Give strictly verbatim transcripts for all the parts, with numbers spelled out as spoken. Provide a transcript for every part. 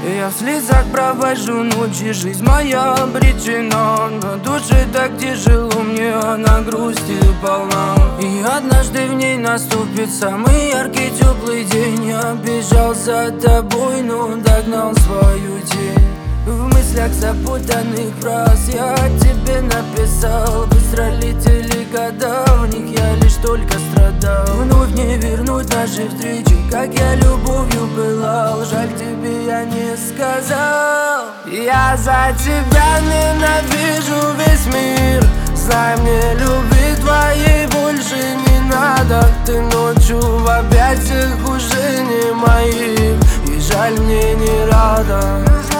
Я в слезах провожу ночи, жизнь моя обречена. На душе так тяжело, мне она грусти полна. И однажды в ней наступит самый яркий теплый день. Я бежал за тобой, но догнал свою тень. В мыслях запутанных фраз я тебе написал. Быстро летели года, в них я лишь только страдал. Вновь не вернуть наши встречи, как я любовью пылал. Жаль, тебе я не сказал. Я за тебя ненавижу весь мир. Знай, мне любви твоей больше не надо. Ты ночью в объятиях уже не моих. И жаль, мне не рада.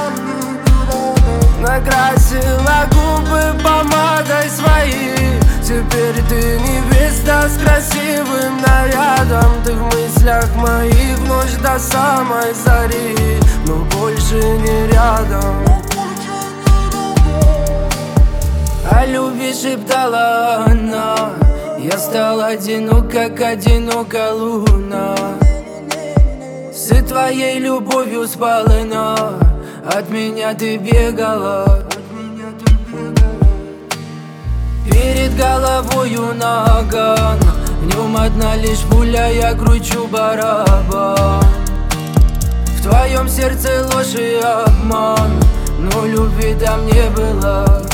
Накрасила губы помадой своей. Теперь ты невеста с красивым нарядом. Ты в мыслях моих ночь до самой зари, но больше не рядом. О любви шептала она. Я стал одинок, как одинока луна. С твоей любовью спалена. От меня ты бегала. Перед головою наган. В нем одна лишь пуля, я кручу барабан. В твоем сердце ложь и обман, но любви там не было.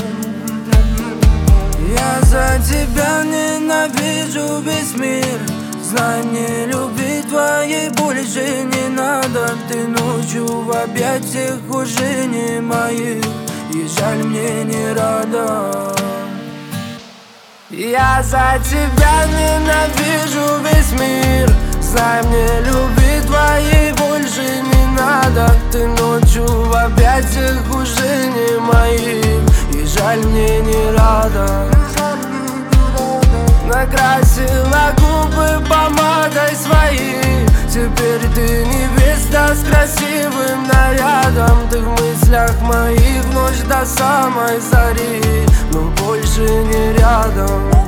Я за тебя ненавижу весь мир. Знай, мне любви твоей больше не надо. Ты ночью в объятиях уже не моих. И жаль, мне не рада. Я за тебя ненавижу весь мир. Знай, мне любви твоей больше не надо. Ты ночью в объятиях уже не моих. И жаль, мне не рада. Накрасила губы помадой своей. Теперь ты невеста с красивым нарядом. Ты в мыслях моих ночь до самой зари, но больше не рядом.